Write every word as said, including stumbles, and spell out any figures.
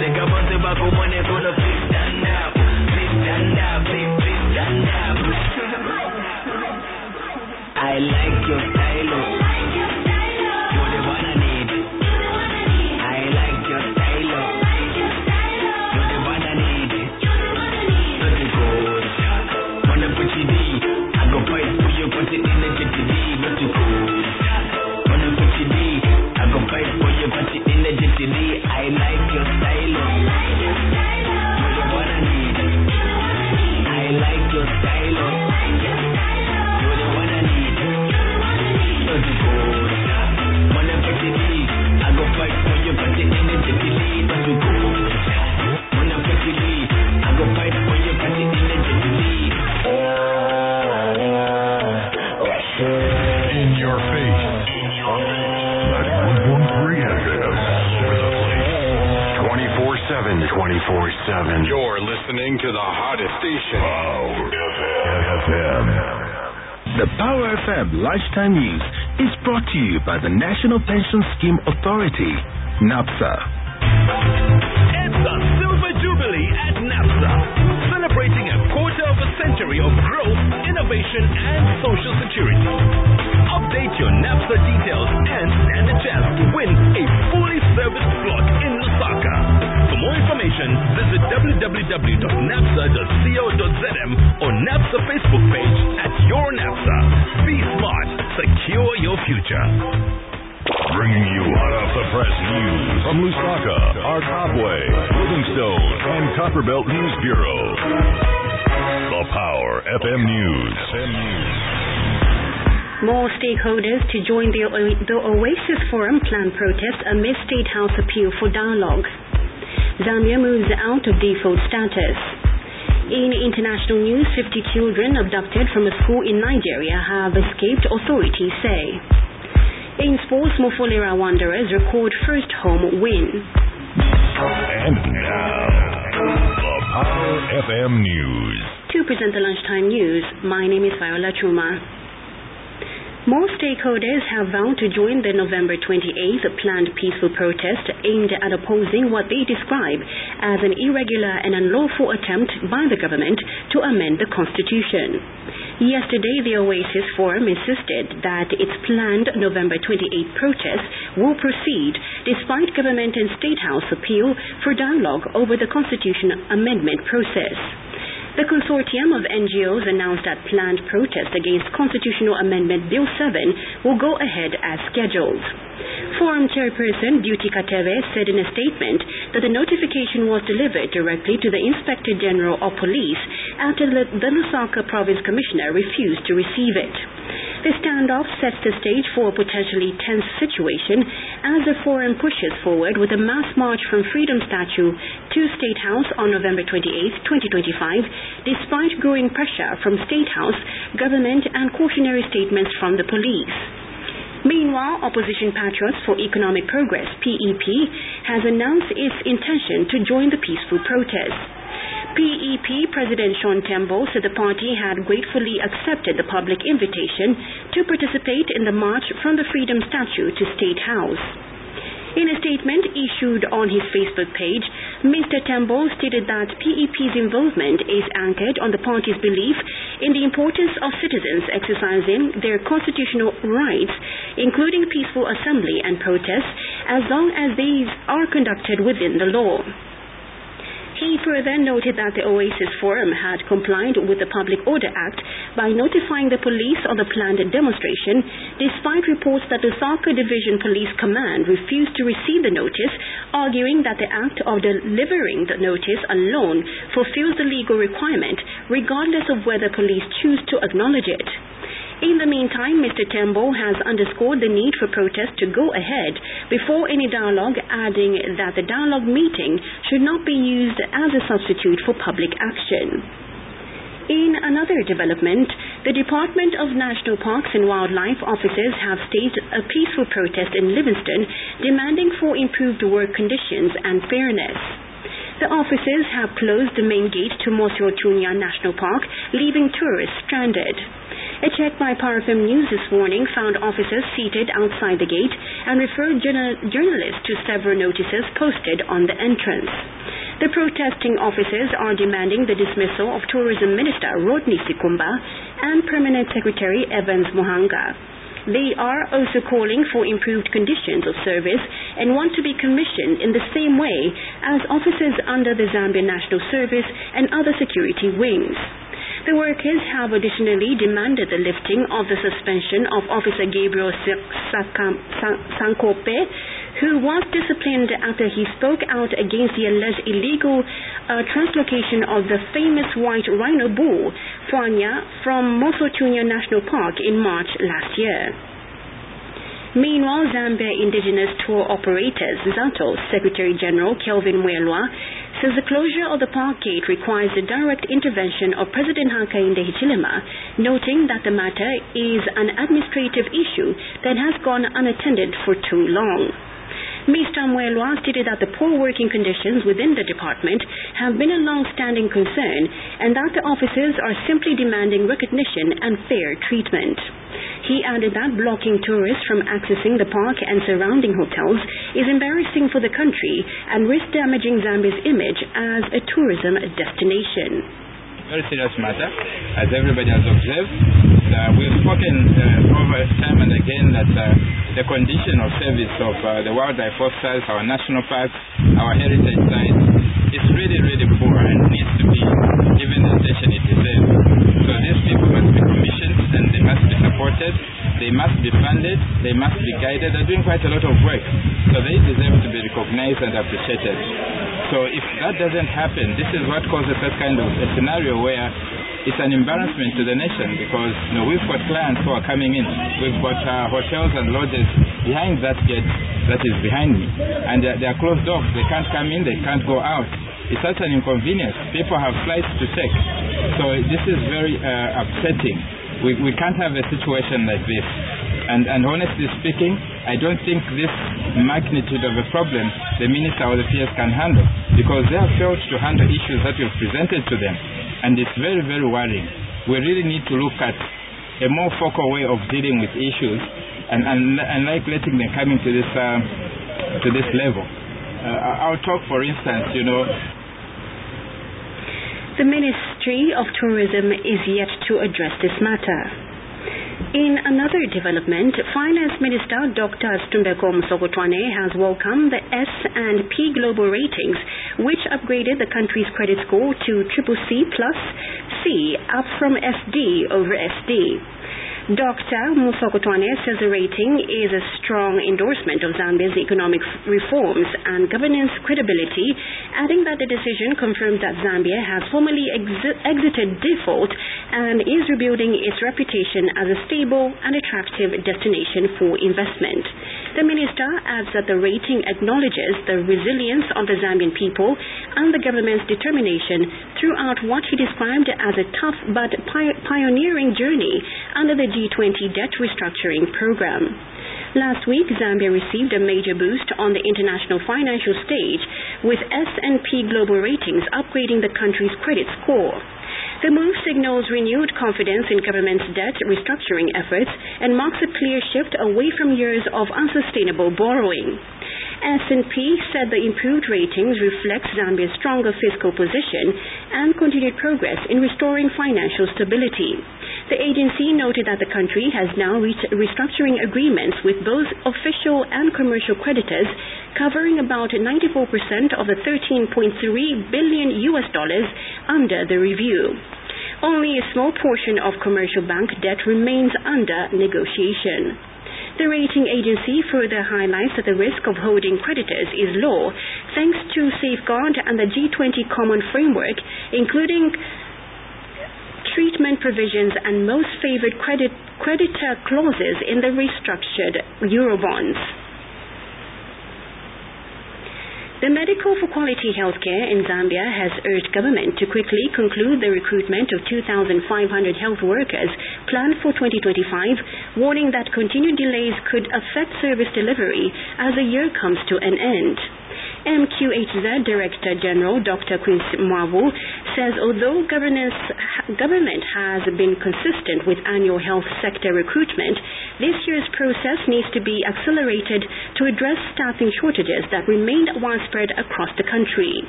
Take a bunch of back money for the please stand up. Please stand up, please, please stand up. I like your style. You're the one I need. I like your style. You're the one I need. Not the gold. Wanna put you D. I go fight for you, put it in the G T D. Not the gold. Wanna put you D. I go fight for you, put it in the G T D. I like your style. You're the one I need. I like your style. You're the one I need. Not the gold. Wanna put you D. I go fight for you, put it in the G T D. Not the gold. Wanna put you D. I go fight for you, put it in the G T D. In your face. ninety-one point three F M. All over the place. twenty-four seven. twenty-four seven. You're listening to the hottest station. Power F M. The Power F M Lunchtime News is brought to you by the National Pension Scheme Authority, NAPSA. It's the Silver Jubilee at NAPSA, celebrating a quarter of a century of growth, innovation, and social security. Update your NAPSA details and stand a chance to win a fully serviced plot in Lusaka. For more information, visit w w w dot napsa dot co dot z m or NAPSA Facebook page at Your NAPSA. Be smart, secure your future. Bringing you hot off the press news from Lusaka, Arcopway, Livingstone, and Copperbelt News Bureau. The Power F M News. F M News. More stakeholders to join the, o- the Oasis Forum planned protest amid State House appeal for dialogue. Zambia moves out of default status. In international news, fifty children abducted from a school in Nigeria have escaped, authorities say. In sports, Mofolera Wanderers record first home win. And now, the Power F M News. To present the lunchtime news, my name is Viola Chuma. More stakeholders have vowed to join the November twenty-eighth planned peaceful protest aimed at opposing what they describe as an irregular and unlawful attempt by the government to amend the constitution. Yesterday, the Oasis Forum insisted that its planned November twenty-eighth protest will proceed despite government and State House appeal for dialogue over the constitution amendment process. The consortium of N G Os announced that planned protest against Constitutional Amendment Bill seven will go ahead as scheduled. Forum chairperson Duty Katebe said in a statement that the notification was delivered directly to the Inspector General of Police after the, the Lusaka Province Commissioner refused to receive it. The standoff sets the stage for a potentially tense situation as the forum pushes forward with a mass march from Freedom Statue to State House on November twenty-eighth, twenty twenty-five, despite growing pressure from State House, government, and cautionary statements from the police. Meanwhile, Opposition Patriots for Economic Progress, P E P, has announced its intention to join the peaceful protest. P E P President Sean Tembo said the party had gratefully accepted the public invitation to participate in the march from the Freedom Statue to State House. In a statement issued on his Facebook page, Mister Tembo stated that P E P's involvement is anchored on the party's belief in the importance of citizens exercising their constitutional rights, including peaceful assembly and protest, as long as these are conducted within the law. He further noted that the Oasis Forum had complied with the Public Order Act by notifying the police of the planned demonstration, despite reports that the Lusaka Division Police Command refused to receive the notice, arguing that the act of delivering the notice alone fulfills the legal requirement, regardless of whether police choose to acknowledge it. In the meantime, Mister Tembo has underscored the need for protest to go ahead before any dialogue, adding that the dialogue meeting should not be used as a substitute for public action. In another development, the Department of National Parks and Wildlife officers have staged a peaceful protest in Livingstone, demanding for improved work conditions and fairness. The officers have closed the main gate to Mosi-oa-Tunya National Park, leaving tourists stranded. A check by Power F M News this morning found officers seated outside the gate and referred journal- journalists to several notices posted on the entrance. The protesting officers are demanding the dismissal of Tourism Minister Rodney Sikumba and Permanent Secretary Evans Muhanga. They are also calling for improved conditions of service and want to be commissioned in the same way as officers under the Zambia National Service and other security wings. The workers have additionally demanded the lifting of the suspension of Officer Gabriel Sankope, who was disciplined after he spoke out against the alleged illegal uh, translocation of the famous white rhino bull, Fwanya, from Mosotunya National Park in March last year. Meanwhile, Zambia Indigenous Tour Operators, ZATO Secretary General Kelvin Mwelwa, says the closure of the park gate requires the direct intervention of President Hakainde Hichilema, noting that the matter is an administrative issue that has gone unattended for too long. Mister Mwelwa stated that the poor working conditions within the department have been a long-standing concern and that the officers are simply demanding recognition and fair treatment. He added that blocking tourists from accessing the park and surrounding hotels is embarrassing for the country and risks damaging Zambia's image as a tourism destination. Very serious matter, as everybody has observed. Uh, we've spoken uh, over time and again that uh, the condition of service of uh, the wildlife officers, our national parks, our heritage sites, is really, really poor and needs to be given the attention it deserves. So these people must be commissioned and they must be supported, they must be funded, they must be guided. They're doing quite a lot of work, so they deserve to be recognized and appreciated. So if that doesn't happen, this is what causes that kind of a scenario where it's an embarrassment to the nation, because you know, we've got clients who are coming in. We've got uh, hotels and lodges behind that gate that is behind me, and they're, they're closed off. They can't come in, they can't go out. It's such an inconvenience. People have flights to take. So this is very uh, upsetting. We, we can't have a situation like this. And, and honestly speaking, I don't think this magnitude of a problem the minister or the P S can handle, because they have failed to handle issues that we've presented to them. And it's very, very worrying. We really need to look at a more focal way of dealing with issues and, and, and like letting them come into this, uh, to this level. Uh, I'll talk, for instance, you know, the Ministry of Tourism is yet to address this matter. In another development, Finance Minister Doctor Stumbeko Musokotwane has welcomed the S and P Global Ratings, which upgraded the country's credit score to triple C plus C, up from S D over S D. Doctor Musokotwane says the rating is a strong endorsement of Zambia's economic reforms and governance credibility, adding that the decision confirms that Zambia has formally ex- exited default and is rebuilding its reputation as a stable and attractive destination for investment. The minister adds that the rating acknowledges the resilience of the Zambian people and the government's determination throughout what he described as a tough but pi- pioneering journey under the G twenty debt restructuring program. Last week, Zambia received a major boost on the international financial stage, with S and P Global Ratings upgrading the country's credit score. The move signals renewed confidence in government's debt restructuring efforts and marks a clear shift away from years of unsustainable borrowing. S and P said the improved ratings reflect Zambia's stronger fiscal position and continued progress in restoring financial stability. The agency noted that the country has now reached restructuring agreements with both official and commercial creditors, covering about ninety-four percent of the thirteen point three billion U S dollars under the review. Only a small portion of commercial bank debt remains under negotiation. The rating agency further highlights that the risk of holding creditors is low, thanks to Safeguard and the G twenty Common Framework, including treatment provisions and most favored credit creditor clauses in the restructured Eurobonds. The Medical for Quality Healthcare in Zambia has urged government to quickly conclude the recruitment of two thousand five hundred health workers planned for twenty twenty-five, warning that continued delays could affect service delivery as the year comes to an end. M Q H Z Director General Doctor Quincy Mwavu says although government has been consistent with annual health sector recruitment, this year's process needs to be accelerated to address staffing shortages that remain widespread across the country.